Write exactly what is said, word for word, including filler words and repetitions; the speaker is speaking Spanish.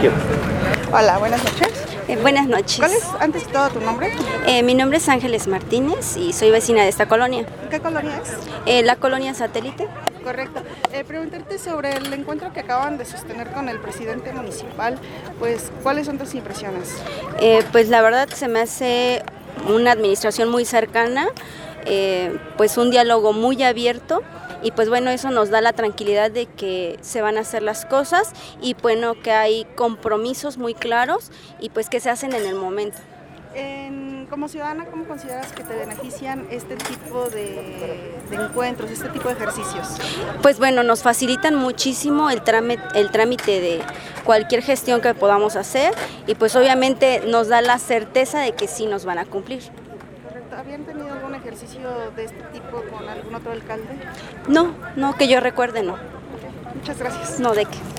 municipio. Hola, buenas noches. Eh, buenas noches. ¿Cuál es, antes de todo, tu nombre? Eh, mi nombre es Ángeles Martínez y soy vecina de esta colonia. ¿Qué colonia es? Eh, la colonia Satélite. Correcto. Eh, preguntarte sobre el encuentro que acaban de sostener con el presidente municipal, pues, ¿cuáles son tus impresiones? Eh, pues la verdad se me hace una administración muy cercana, eh, pues un diálogo muy abierto. Y pues bueno, eso nos da la tranquilidad de que se van a hacer las cosas y bueno, que hay compromisos muy claros y pues que se hacen en el momento. En, como ciudadana, ¿cómo consideras que te benefician este tipo de, de encuentros, este tipo de ejercicios? Pues bueno, nos facilitan muchísimo el trámite, el trámite de cualquier gestión que podamos hacer y pues obviamente nos da la certeza de que sí nos van a cumplir. ¿Habían tenido algún ejercicio de este tipo con algún otro alcalde? No, no, que yo recuerde, no. Muchas gracias. No, ¿de qué?